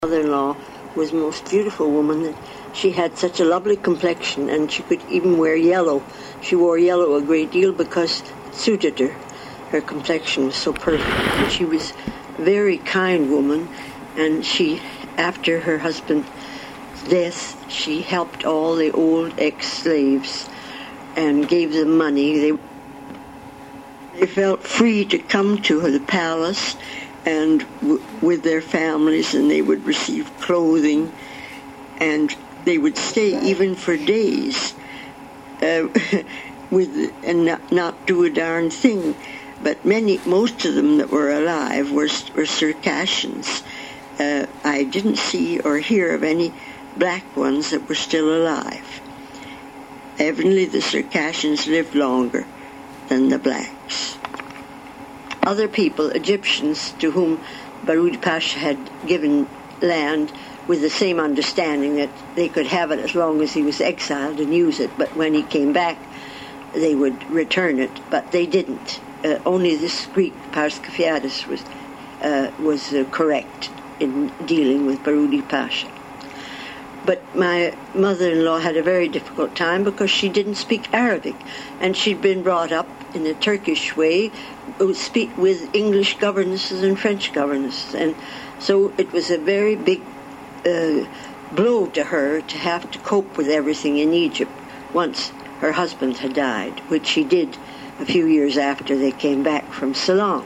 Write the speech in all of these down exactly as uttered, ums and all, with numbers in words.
mother-in-law was the most beautiful woman. That she had such a lovely complexion, and she could even wear yellow. She wore yellow a great deal because it suited her. Her complexion was so perfect. And she was a very kind woman, and she, after her husband's death, she helped all the old ex-slaves and gave them money. They, they felt free to come to the palace and w- with their families, and they would receive clothing, and they would stay even for days uh, with and not, not do a darn thing. But many, most of them that were alive were, were Circassians. Uh, I didn't see or hear of any black ones that were still alive. Evidently, the Circassians lived longer than the blacks. Other people, Egyptians, to whom Baroud Pasha had given land with the same understanding that they could have it as long as he was exiled and use it, but when he came back, they would return it, but they didn't. Uh, only this Greek, Parskafiadis, was, uh, was uh, correct in dealing with Baroud Pasha. But my mother-in-law had a very difficult time because she didn't speak Arabic, and she'd been brought up in a Turkish way speak with English governesses and French governesses, and so it was a very big uh, blow to her to have to cope with everything in Egypt once her husband had died, which she did a few years after they came back from Ceylon.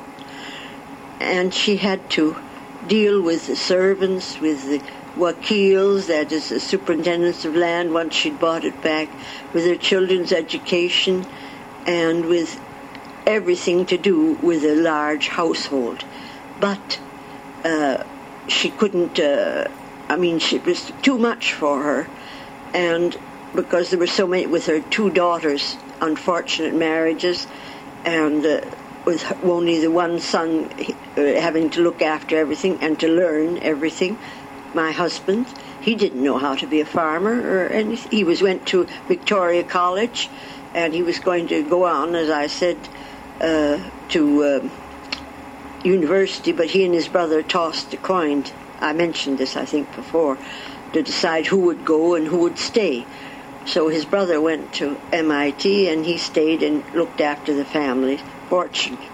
And she had to deal with the servants, with the wakils, that is the superintendents of land once she'd bought it back, with her children's education, and with everything to do with a large household. But uh, she couldn't, uh, I mean, it was too much for her, and because there were so many, with her two daughters, unfortunate marriages, and uh, with her, only the one son uh, having to look after everything and to learn everything. My husband, he didn't know how to be a farmer or anything. He was went to Victoria College, and he was going to go on, as I said, uh, to uh, university, but he and his brother tossed the coin. I mentioned this, I think, before, to decide who would go and who would stay. So his brother went to M I T, and he stayed and looked after the family, fortunately.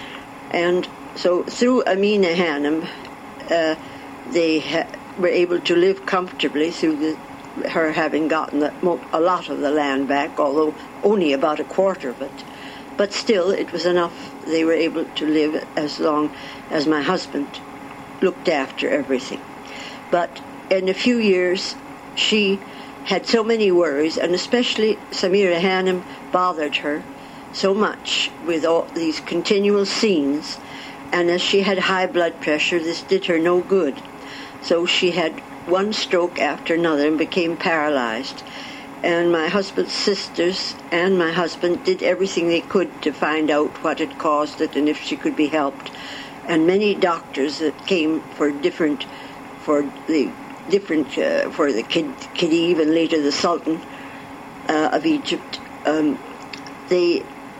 And so through Amina Hanum, uh, they ha- were able to live comfortably through the, her having gotten the, a lot of the land back, although only about a quarter of it. But still, it was enough. They were able to live as long as my husband looked after everything. But in a few years, she had so many worries, and especially Samira Hanum bothered her so much with all these continual scenes, and as she had high blood pressure, this did her no good. So she had one stroke after another and became paralyzed. And my husband's sisters and my husband did everything they could to find out what had caused it and if she could be helped. And many doctors that came for different, for the different, uh, for the Khedive and later the Sultan uh, of Egypt, um, they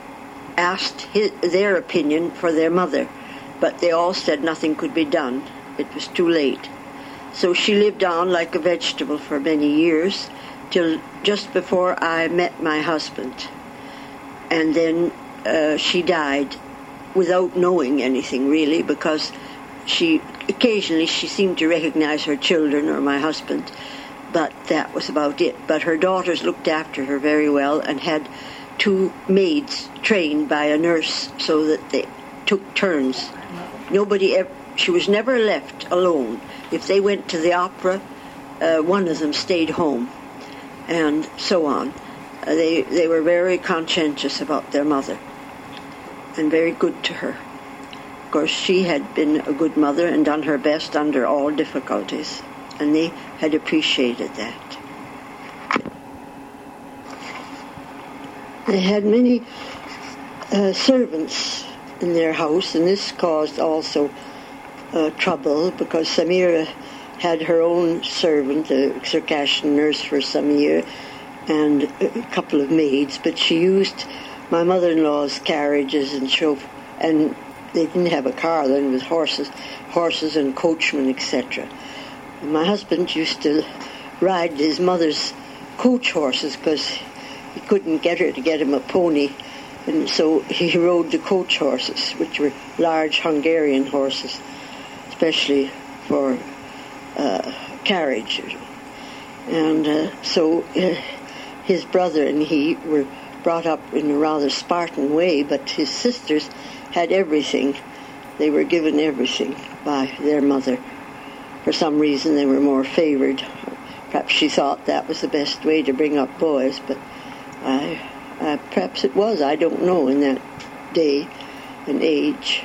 asked his, their opinion for their mother, but they all said nothing could be done. It was too late. So she lived on like a vegetable for many years, till just before I met my husband. And then uh, she died without knowing anything, really, because she occasionally she seemed to recognize her children or my husband, but that was about it. But her daughters looked after her very well and had two maids trained by a nurse so that they took turns. Nobody ever, she was never left alone. If they went to the opera, uh, one of them stayed home, and so on. Uh, they they were very conscientious about their mother and very good to her. Of course, she had been a good mother and done her best under all difficulties, and they had appreciated that. They had many uh, servants in their house, and this caused also uh, trouble, because Samira had her own servant, a Circassian nurse for Samir, and a couple of maids, but she used my mother-in-law's carriages and chauffeur, and they didn't have a car then, with horses, horses and coachmen, et cetera. And my husband used to ride his mother's coach horses because he couldn't get her to get him a pony. And so he rode the coach horses, which were large Hungarian horses, especially for uh, carriage. And uh, so uh, his brother and he were brought up in a rather Spartan way, but his sisters had everything. They were given everything by their mother. For some reason they were more favored. Perhaps she thought that was the best way to bring up boys, but I, uh, perhaps it was. I don't know in that day and age.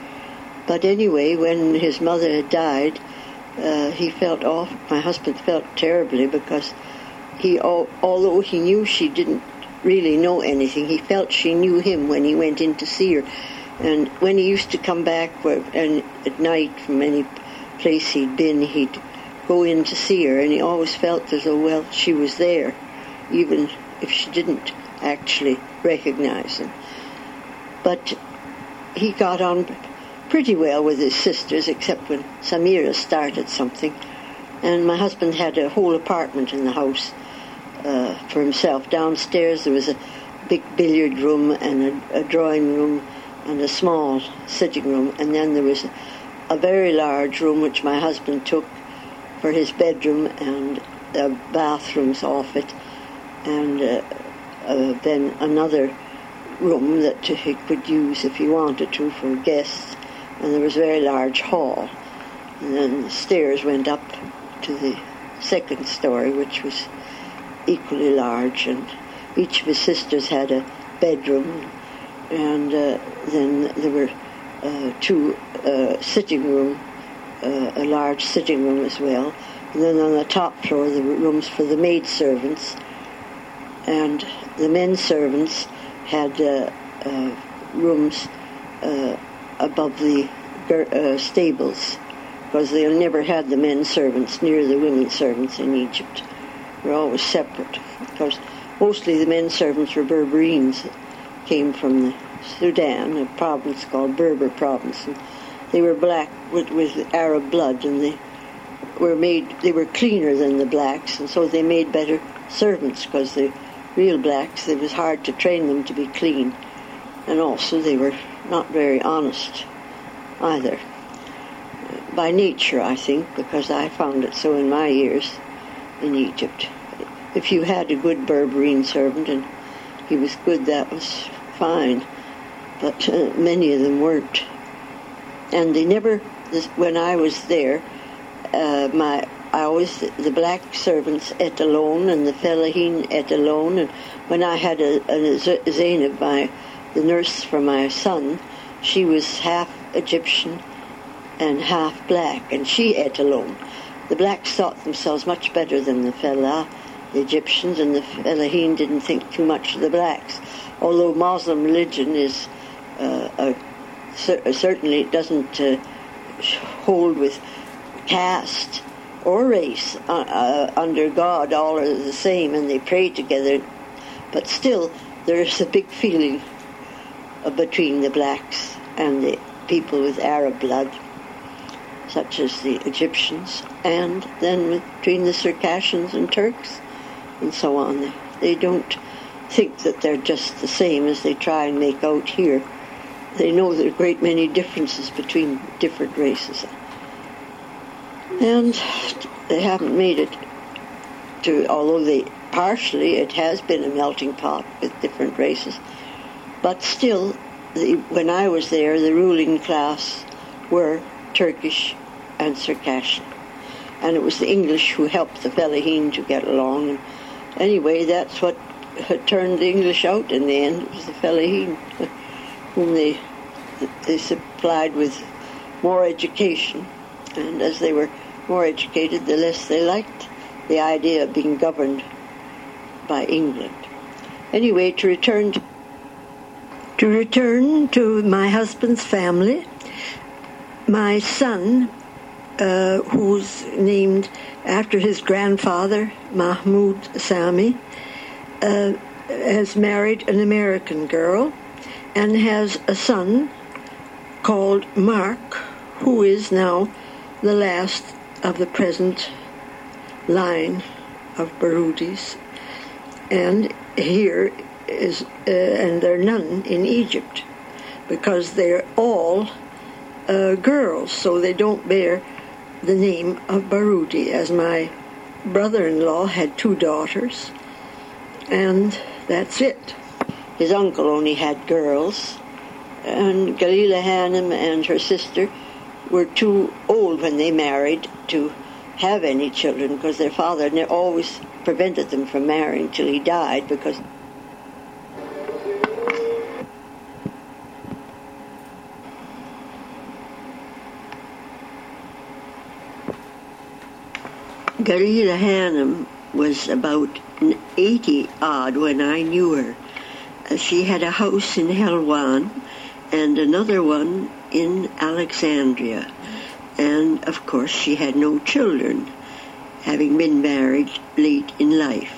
But anyway, when his mother had died, uh, he felt awful. My husband felt terribly because he, although he knew she didn't really know anything, he felt she knew him when he went in to see her. And when he used to come back and at night from any place he'd been, he'd go in to see her, and he always felt as though, well, she was there, even if she didn't actually recognize him. But he got on pretty well with his sisters, except when Samira started something. And my husband had a whole apartment in the house uh, for himself. Downstairs there was a big billiard room and a, a drawing room and a small sitting room, and then there was a, a very large room which my husband took for his bedroom and the bathrooms off it, and uh, uh, then another room that he could use if he wanted to for guests, and there was a very large hall, and then the stairs went up to the second story, which was equally large, and each of his sisters had a bedroom, and uh, then there were uh, two uh, sitting room, uh, a large sitting room as well, and then on the top floor there were rooms for the maid servants, and the men servants had uh, uh, rooms uh, above the uh, stables, because they never had the men servants near the women servants in Egypt. They were always separate, because mostly the men servants were Berberines that came from the Sudan, a province called Berber province, and they were black with, with Arab blood, and they were made, they were cleaner than the blacks, and so they made better servants, because the real blacks, it was hard to train them to be clean, and also they were not very honest either. By nature, I think, because I found it so in my years in Egypt. If you had a good Berberine servant and he was good, that was fine, but uh, many of them weren't. And they never, this, when I was there, uh, my I always, the black servants ate alone and the fellahin ate alone, and when I had a, a Zainab, my, the nurse for my son, she was half Egyptian and half black, and she ate alone. The blacks thought themselves much better than the fellah, the Egyptians, and the fellahin didn't think too much of the blacks. Although Muslim religion is uh, a, cer- certainly it doesn't uh, hold with caste or race. Uh, uh, under God, all are the same, and they pray together. But still, there is a big feeling uh, between the blacks and the people with Arab blood, such as the Egyptians, and then between the Circassians and Turks, and so on. They, they don't think that they're just the same as they try and make out here. They know there are a great many differences between different races. And they haven't made it to, although they, partially it has been a melting pot with different races, but still, the, when I was there, the ruling class were Turkish and Circassian. And it was the English who helped the fellahin to get along. And anyway, that's what had turned the English out in the end. It was the fellahin whom they, they supplied with more education. And as they were more educated, the less they liked the idea of being governed by England. Anyway, to return to, to return to my husband's family, my son, uh, who's named after his grandfather, Mahmoud Sami, uh, has married an American girl and has a son called Mark, who is now the last of the present line of Barudis, and here is, uh, and there are none in Egypt, because they're all uh, girls, so they don't bear the name of Barudi, as my brother-in-law had two daughters, and that's it. His uncle only had girls, and Galila Hanum and her sister were too old when they married to have any children, because their father always prevented them from marrying till he died, because Galila Hanum was about eighty odd when I knew her. Uh, she had a house in Helwan and another one in Alexandria. And, of course, she had no children, having been married late in life.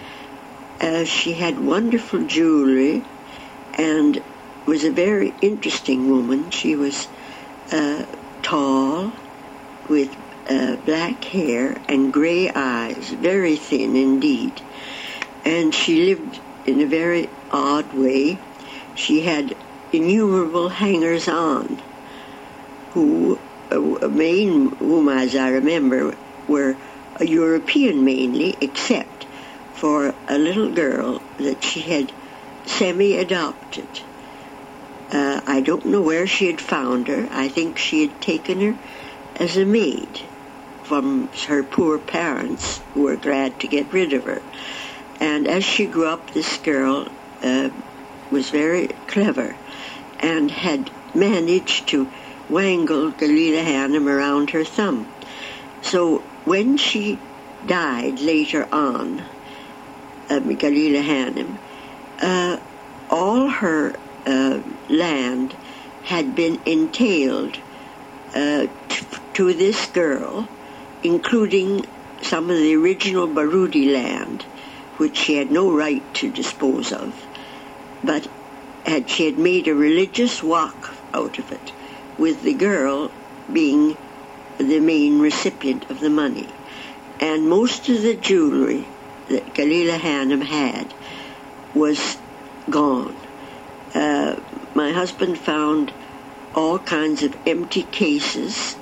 Uh, she had wonderful jewelry and was a very interesting woman. She was uh, tall, with uh, black hair and gray eyes, very thin indeed. And she lived in a very odd way. She had innumerable hangers-on who, uh, main whom, as I remember, were a European mainly, except for a little girl that she had semi-adopted. Uh, I don't know where she had found her. I think she had taken her as a maid from her poor parents, who were glad to get rid of her. And as she grew up, this girl uh, was very clever and had managed to wangle Galila Hanum around her thumb. So when she died later on, uh, Galila Hanum, uh, all her uh, land had been entailed uh, t- to this girl, including some of the original Barudi land, which she had no right to dispose of, but had she had made a religious waqf out of it, with the girl being the main recipient of the money. And most of the jewelry that Galila Hanum had was gone. Uh, my husband found all kinds of empty cases,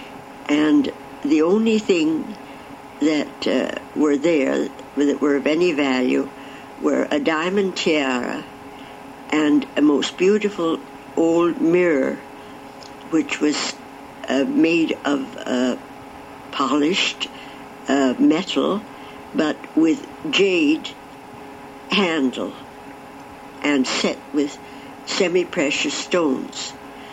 and the only thing that uh, were there that were of any value were a diamond tiara and a most beautiful old mirror, which was uh, made of uh, polished uh, metal, but with jade handle and set with semi-precious stones.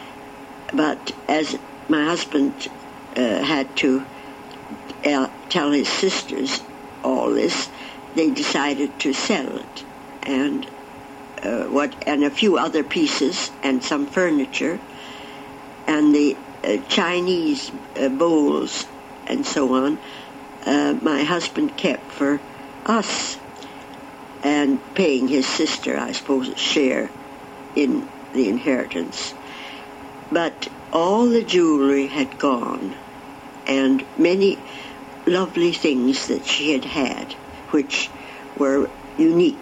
But as my husband uh, had to uh, tell his sisters all this, they decided to sell it, and uh, what and a few other pieces and some furniture, and the uh, Chinese uh, bowls and so on. Uh, my husband kept for us, and paying his sister, I suppose, a share in the inheritance. But all the jewelry had gone, and many lovely things that she had had, which were unique.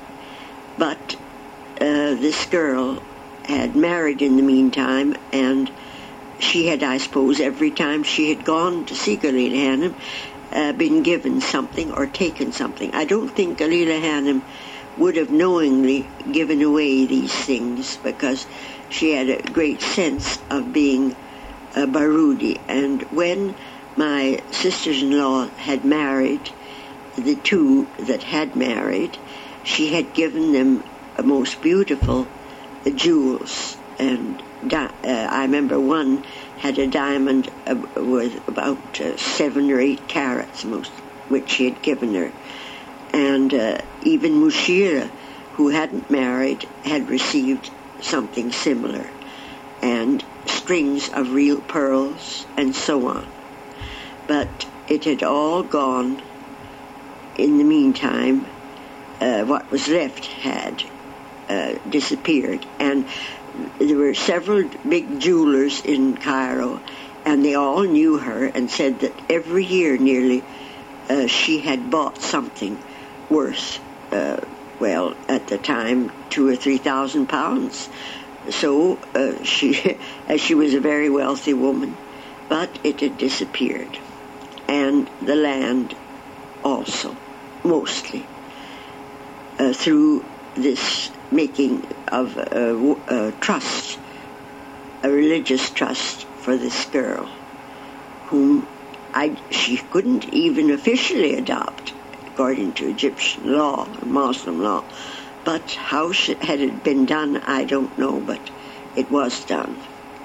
But uh, this girl had married in the meantime, and she had, I suppose, every time she had gone to see Galila Hanum, uh, been given something or taken something. I don't think Galila Hanum would have knowingly given away these things, because she had a great sense of being a Barudi. And when my sisters-in-law had married, the two that had married, she had given them a most beautiful uh, jewels. And di- uh, I remember one had a diamond uh, with about uh, seven or eight carats, most, which she had given her. And uh, even Mushira, who hadn't married, had received something similar, and strings of real pearls and so on. But it had all gone in the meantime. Uh, what was left had uh, disappeared, and there were several big jewelers in Cairo, and they all knew her and said that every year nearly uh, she had bought something worth, uh, well, at the time, two or three thousand pounds. So uh, she, as she was a very wealthy woman, but it had disappeared, and the land also, mostly, uh, through this making of a, a trust, a religious trust for this girl, whom I, she couldn't even officially adopt, according to Egyptian law, Muslim law. But how she, had it been done, I don't know, but it was done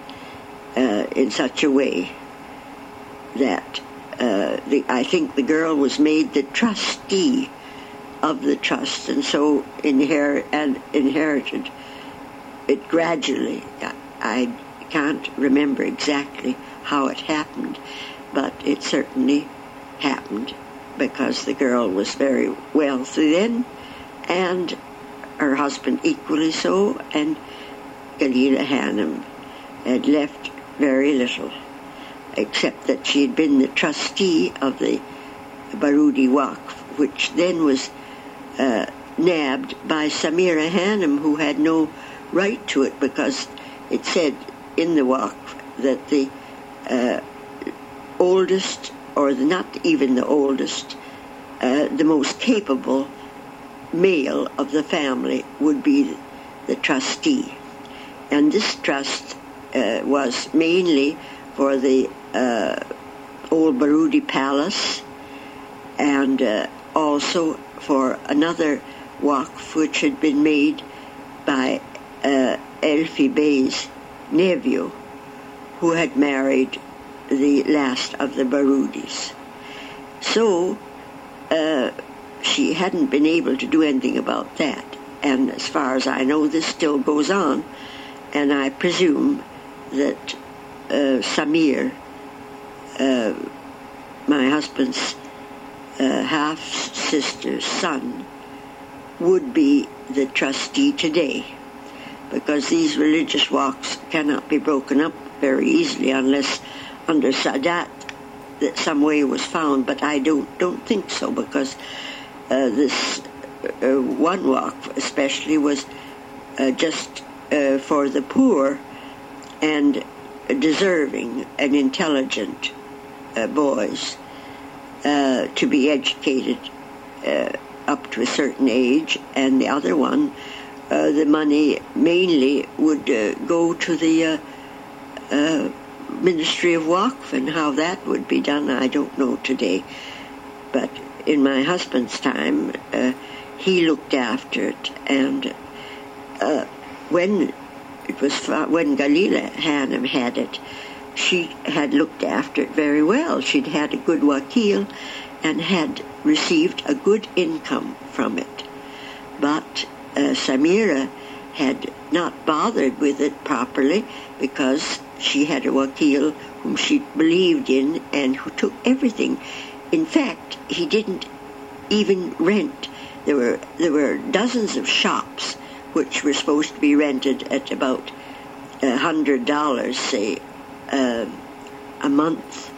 uh, in such a way that uh, the, I think the girl was made the trustee of the trust, and so inher- and inherited it gradually. I can't remember exactly how it happened, but it certainly happened because the girl was very wealthy then, and her husband equally so, and Galila Hanum had left very little, except that she had been the trustee of the Barudi Waqf, which then was uh, nabbed by Samira Hanum, who had no right to it, because it said in the Waqf that the uh, oldest, or the, not even the oldest, uh, the most capable male of the family would be the trustee. And this trust uh, was mainly for the uh, old Barudi Palace, and uh, also for another waqf which had been made by uh, Elfi Bey's nephew, who had married the last of the Barudis. So uh, she hadn't been able to do anything about that. And as far as I know, this still goes on. And I presume that uh, Samir, uh, my husband's uh, half-sister's son, would be the trustee today, because these religious waqfs cannot be broken up very easily unless under Sadat that some way was found, but I don't don't think so, because uh, this uh, one waqf especially was uh, just uh, for the poor and deserving and intelligent uh, boys uh, to be educated uh, up to a certain age, and the other one, uh, the money mainly would uh, go to the uh, uh, Ministry of Waqf, and how that would be done I don't know today. But in my husband's time, uh, he looked after it, and uh, when it was when Galila Hanum had it, she had looked after it very well. She'd had a good wakil and had received a good income from it. But uh, Samira had not bothered with it properly, because she had a wakil whom she believed in and who took everything. In fact, he didn't even rent. There were there were dozens of shops which were supposed to be rented at about a hundred dollars, say, uh, a month,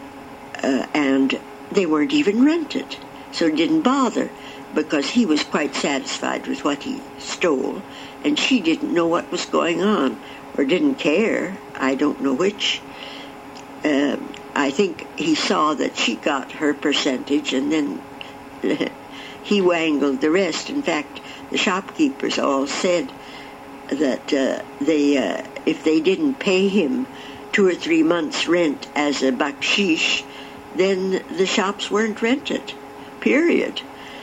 uh, and they weren't even rented. So it didn't bother, because he was quite satisfied with what he stole, and she didn't know what was going on, or didn't care. I don't know which. Uh, I think he saw that she got her percentage, and then he wangled the rest. In fact, the shopkeepers all said that uh, they, uh, if they didn't pay him two or three months' rent as a bakshish, then the shops weren't rented, period.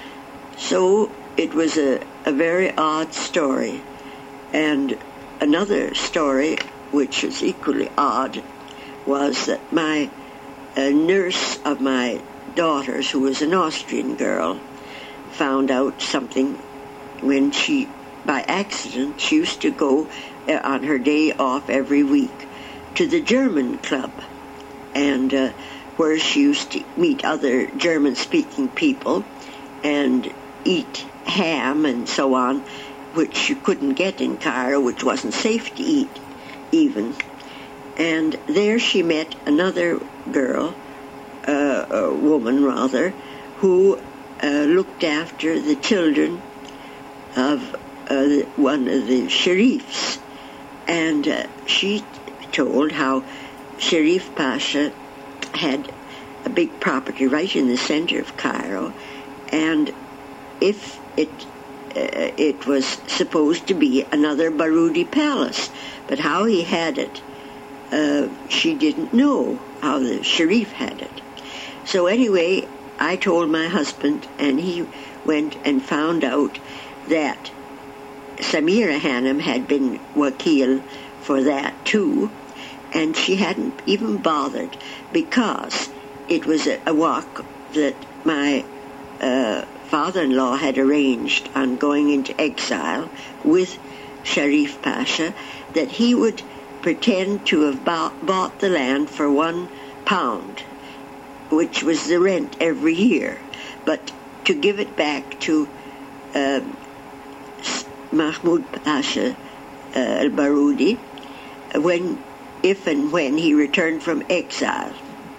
So it was a, a very odd story. And another story, which was equally odd, was that my uh, nurse of my daughters, who was an Austrian girl, found out something when she, by accident, she used to go uh, on her day off every week to the German club, and uh, where she used to meet other German-speaking people and eat ham and so on, which you couldn't get in Cairo, which wasn't safe to eat even. And there she met another girl, uh, a woman rather, who uh, looked after the children of uh, one of the Sharifs. And uh, she told how Sharif Pasha had a big property right in the center of Cairo, and if it uh, it was supposed to be another Baroudi palace, but how he had it, uh, she didn't know how the Sharif had it. So anyway, I told my husband, and he went and found out that Samira Hanum had been wakil for that too, and she hadn't even bothered because it was a, a walk that my uh, father-in-law had arranged on going into exile with Sharif Pasha, that he would pretend to have bought, bought the land for one pound, which was the rent every year, but to give it back to uh, Mahmoud Pasha uh, al-Baroudi when, if and when he returned from exile.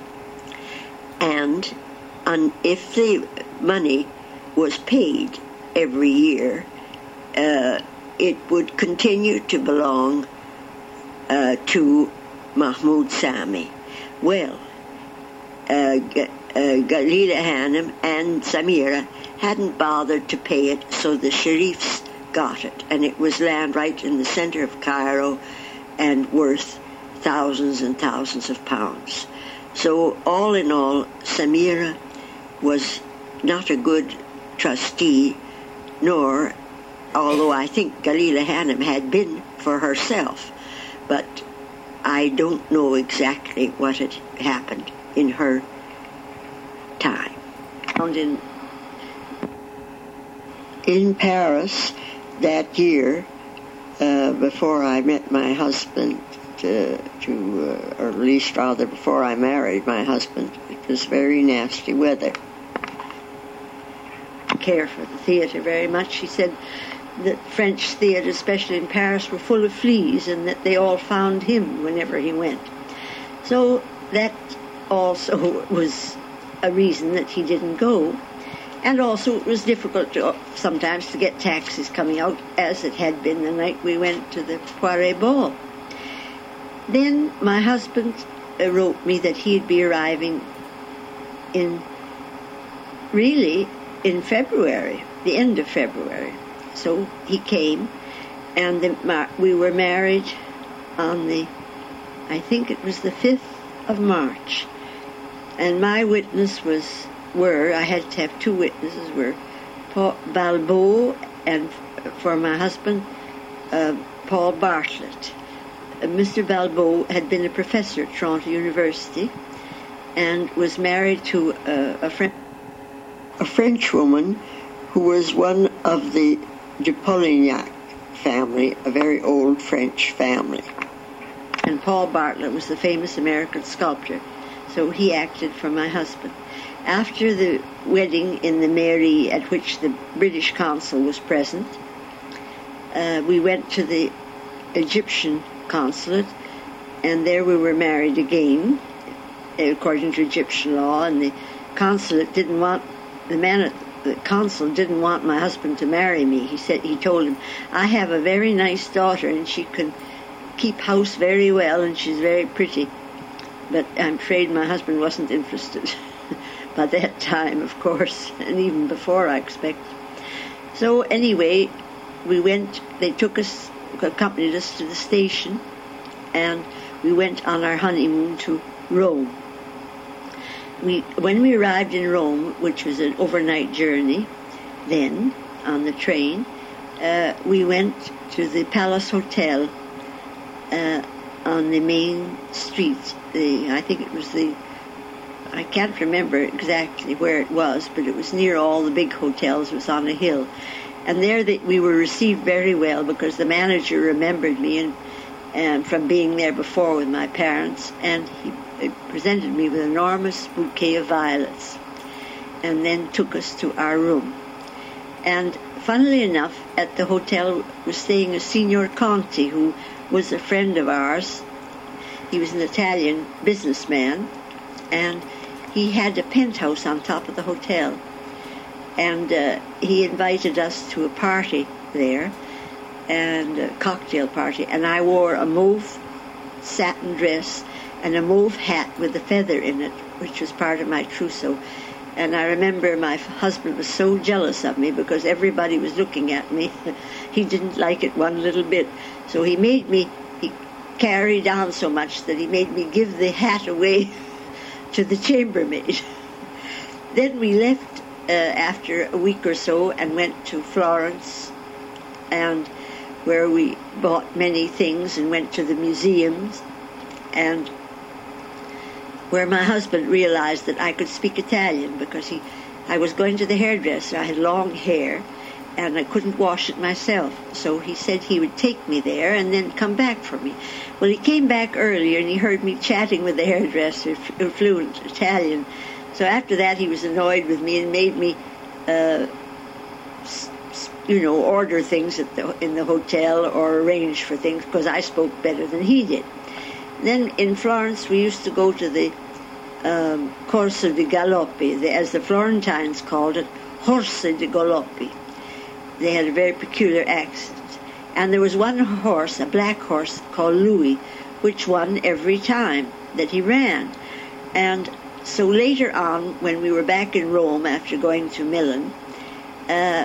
And on, if the money was paid every year, uh, it would continue to belong uh, to Mahmoud Sami. Well, uh, G- uh, Galila Hanum and Samira hadn't bothered to pay it, so the Sharifs got it, and it was land right in the center of Cairo and worth thousands and thousands of pounds. So all in all, Samira was not a good trustee, nor, although I think Galila Hanum had been for herself, but I don't know exactly what had happened in her time. And in, in Paris that year, uh, before I met my husband, to, to uh, or at least rather before I married my husband, it was very nasty weather. I care for the theatre very much. He said that French theatre, especially in Paris, were full of fleas, and that they all found him whenever he went. So that also was a reason that he didn't go. And also it was difficult to, sometimes to get taxis coming out, as it had been the night we went to the Poiret Ball. Then my husband uh, wrote me that he'd be arriving in, really, in February, the end of February. So he came, and the, we were married on the, I think it was the fifth of March. And my witness was, were, I had to have two witnesses, were Paul Balbo, and for my husband, uh, Paul Bartlett. Uh, Mister Balbo had been a professor at Toronto University and was married to uh, a, French, a French woman who was one of the de Polignac family, a very old French family. And Paul Bartlett was the famous American sculptor, so he acted for my husband. After the wedding in the mairie at which the British consul was present, uh, we went to the Egyptian consulate, and there we were married again, according to Egyptian law, and the consulate didn't want, the man at the consul didn't want my husband to marry me. He said, he told him, I have a very nice daughter, and she can keep house very well, and she's very pretty. But I'm afraid my husband wasn't interested by that time, of course, and even before, I expect. So anyway, we went, they took us, accompanied us to the station, and we went on our honeymoon to Rome. We, when we arrived in Rome, which was an overnight journey, then, on the train, uh, we went to the Palace Hotel uh, on the main street. The, I think it was the, I can't remember exactly where it was, but it was near all the big hotels. It was on a hill. And there the, we were received very well, because the manager remembered me and, and from being there before with my parents, and he presented me with an enormous bouquet of violets, and then took us to our room. And funnily enough, at the hotel was staying a Signor Conti, who was a friend of ours, he was an Italian businessman, and he had a penthouse on top of the hotel. And uh, he invited us to a party there, and a cocktail party, and I wore a mauve satin dress and a mauve hat with a feather in it, which was part of my trousseau. And I remember my husband was so jealous of me because everybody was looking at me. He didn't like it one little bit. So he made me, he carried on so much that he made me give the hat away to the chambermaid. Then we left uh, after a week or so and went to Florence, and where we bought many things and went to the museums, and where my husband realized that I could speak Italian because he, I was going to the hairdresser. I had long hair, and I couldn't wash it myself. So he said he would take me there and then come back for me. Well, he came back earlier, and he heard me chatting with the hairdresser, fluent Italian. So after that, he was annoyed with me and made me, uh, you know, order things at the, in the hotel or arrange for things because I spoke better than he did. Then in Florence, we used to go to the um, Corso di Galoppi, the, as the Florentines called it, Horse di Galoppi. They had a very peculiar accent. And there was one horse, a black horse called Louis, which won every time that he ran. And so later on, when we were back in Rome after going to Milan, uh,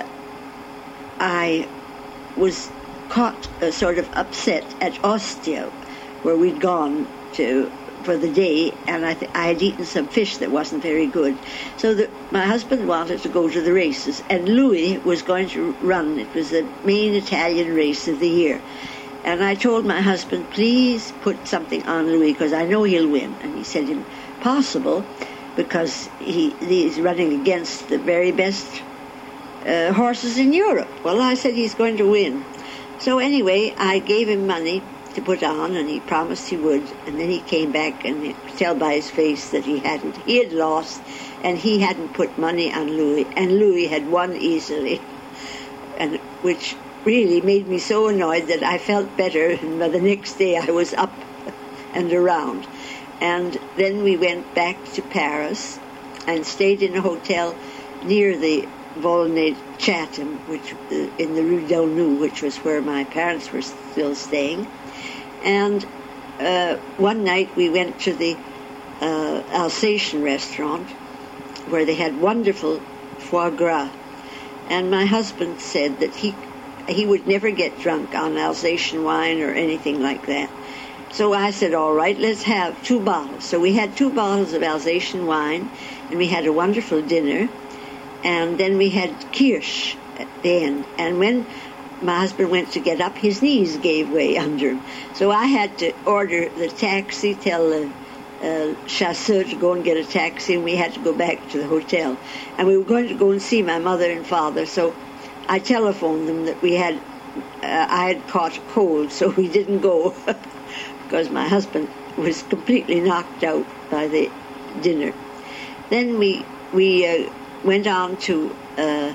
I was caught uh, sort of upset at Ostia, where we'd gone to for the day, and I, th- I had eaten some fish that wasn't very good. So the, my husband wanted to go to the races, and Louis was going to run. It was the main Italian race of the year. And I told my husband, please put something on Louis, because I know he'll win. And he said, impossible, because he he's running against the very best uh, horses in Europe. Well, I said he's going to win. So anyway, I gave him money to put on, and he promised he would, and then he came back, and you could tell by his face that he hadn't. He had lost, and he hadn't put money on Louis, and Louis had won easily, and which really made me so annoyed that I felt better, and by the next day I was up and around. And then we went back to Paris and stayed in a hotel near the Volney Chatham, which uh, in the Rue Del Nou, which was where my parents were still staying. And uh, one night we went to the uh, Alsatian restaurant where they had wonderful foie gras. And my husband said that he he would never get drunk on Alsatian wine or anything like that. So I said, all right, let's have two bottles. So we had two bottles of Alsatian wine, and we had a wonderful dinner. And then we had kirsch at the end. And when my husband went to get up, his knees gave way under him. So I had to order the taxi, tell the uh, chasseur to go and get a taxi, and we had to go back to the hotel. And we were going to go and see my mother and father, so I telephoned them that we had, uh, I had caught a cold, so we didn't go, because my husband was completely knocked out by the dinner. Then we, we uh, went on to uh,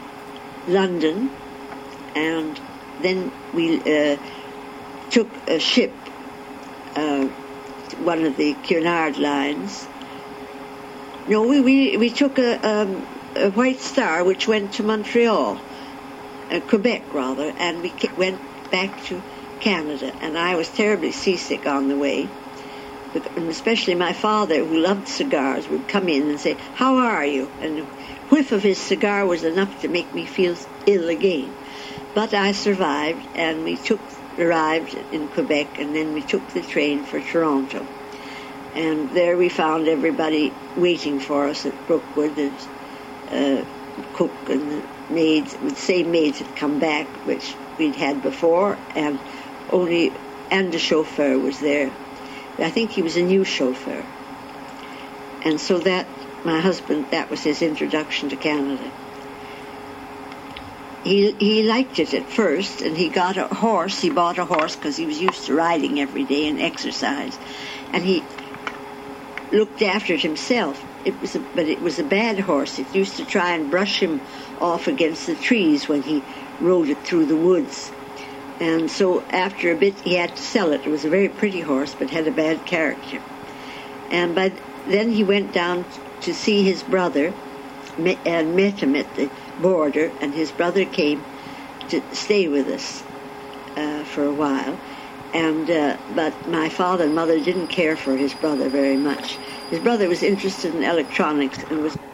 London, and then we uh, took a ship, uh, one of the Cunard lines. No, we we, we took a, um, a White Star, which went to Montreal, uh, Quebec rather, and we went back to Canada. And I was terribly seasick on the way, and especially my father, who loved cigars, would come in and say, "How are you?" And a whiff of his cigar was enough to make me feel ill again. But I survived, and we took arrived in Quebec, and then we took the train for Toronto. And there we found everybody waiting for us at Brookwood. The uh, cook and the maids, the same maids had come back, which we'd had before, and only, and the chauffeur was there. I think he was a new chauffeur. And so that, my husband, that was his introduction to Canada. He he liked it at first, and he got a horse. He bought a horse because he was used to riding every day and exercise, and he looked after it himself. It was, a, but it was a bad horse. It used to try and brush him off against the trees when he rode it through the woods, And so after a bit, he had to sell it. It was a very pretty horse, but had a bad character. And by then he went down to see his brother and met him at the border, and his brother came to stay with us uh, for a while. And uh, but my father and mother didn't care for his brother very much. His brother was interested in electronics and was